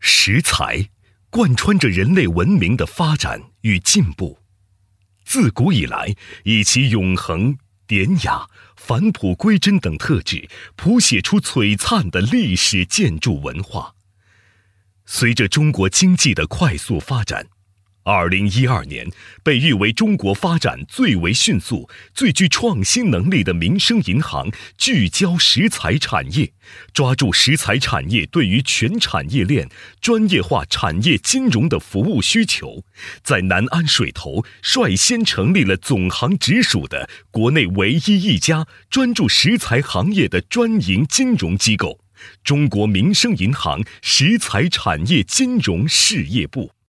食材贯穿着人类文明的发展与进步，自古以来以其永恒、典雅、返璞归真等特质，谱写出璀璨的历史建筑文化。随着中国经济的快速发展，2012年被誉为中国发展最为迅速、最具创新能力的民生银行聚焦食材产业，抓住食材产业对于全产业链专业化产业金融的服务需求，在南安水头率先成立了总行直属的国内唯一一家专注食材行业的专营金融机构——中国民生银行食材产业金融事业部。